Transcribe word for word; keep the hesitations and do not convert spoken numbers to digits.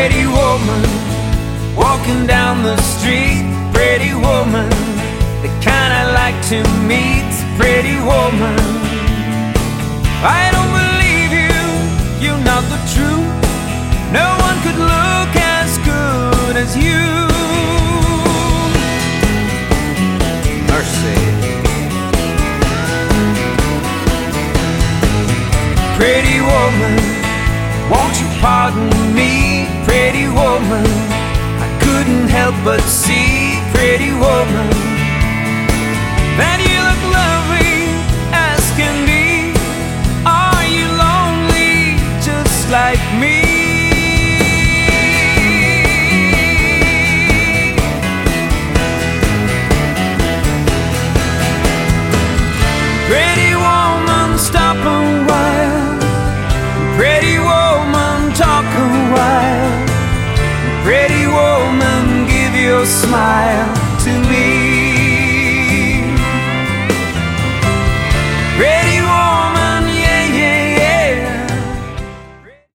Pretty woman, walking down the street. Pretty woman, the kind I like to meet. Pretty woman, I don't believe you, you're not the truth. No one could look as good as you. Mercy. Pretty woman, won't you pardon me? Pretty woman, I couldn't help but see. Pretty woman, that you look lovely as can be. Are you lonely just like me? Pretty woman, stop a while. Pretty woman, talk a while. Pretty woman, give your smile to me.